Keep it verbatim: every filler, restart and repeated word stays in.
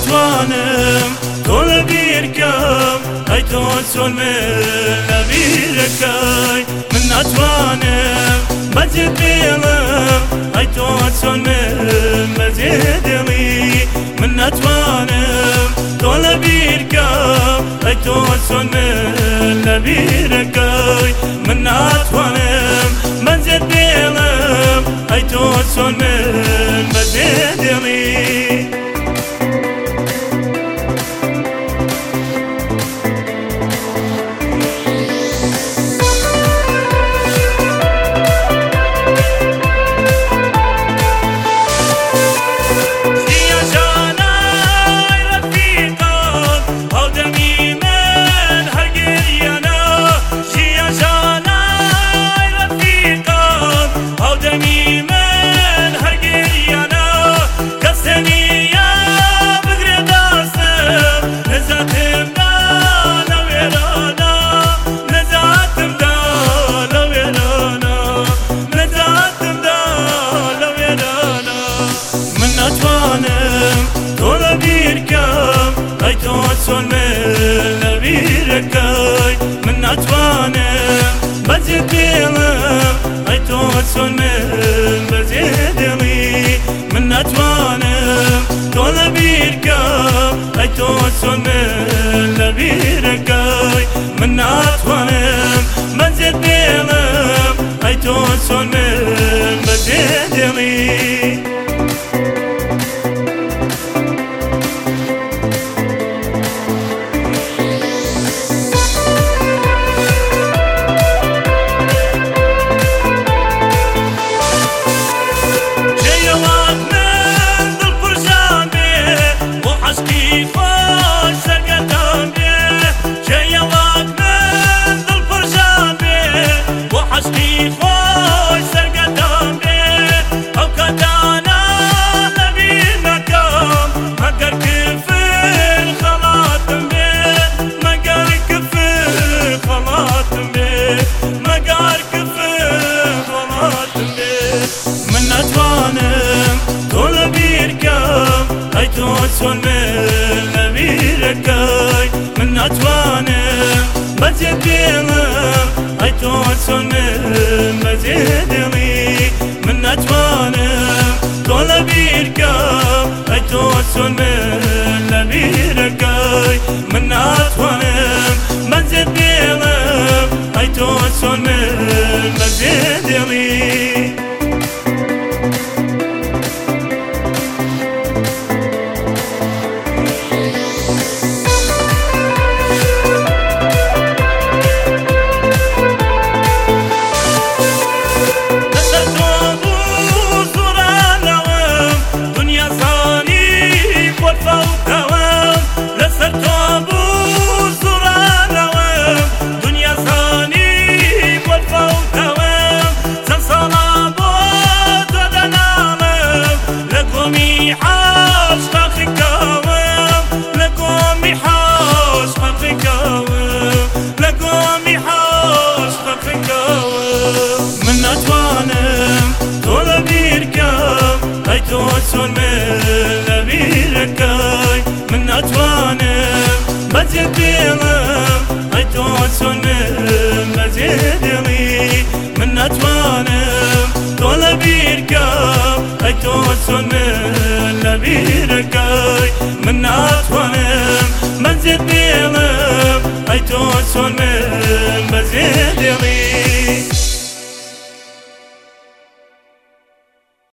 ناتوانم تۆ لە بیرکەم ئەی تۆ چۆن من لە بیرەکەی من ناتوانم بەجێ بێڵم ئەی تۆ چۆن من بەجێ دێڵی من ناتوانم تۆ لە بیرکەم ئەی تۆ چۆن من لە بیرەکەی من ناتوانم بەجێ بێڵم ئەی تۆ چۆن من بەجێ دێڵی چۆن من لە بیرەکەی من ناتوانم بەجێ بێڵم ئەی تۆ چۆن من بەجێ دێڵی من ناتوانم تۆ لە بیرکەم ئەی تۆ چۆن من لە بیرەکەی من ناتوانم بەجێ بێڵم ئەی تۆ چۆن من بەجێ دێڵی چۆن من لە بیرەکەی من ناتوانم بەجێ بێڵم ئەی تۆ چۆن من بەجێ دێڵی من ناتوانم تۆ لە بیرکەم ئەی تۆ چۆن من لە بیرەکەی من ناتوانم بەجێ بێڵم ئەی تۆ چۆن من بەجێ دێڵی من ناتوانم تۆ لە بیرکەم ئەی تۆ چۆن من لە بیرەکەی من ناتوانم بەجێ بێڵم ئەی تۆ چۆن من بەجێ دێڵی من ناتوانم تۆ لە بیرکەم ئەی تۆ چۆن من لە بیرەکەی من ناتوانم بەجێ بێڵم ئەی تۆ چۆن من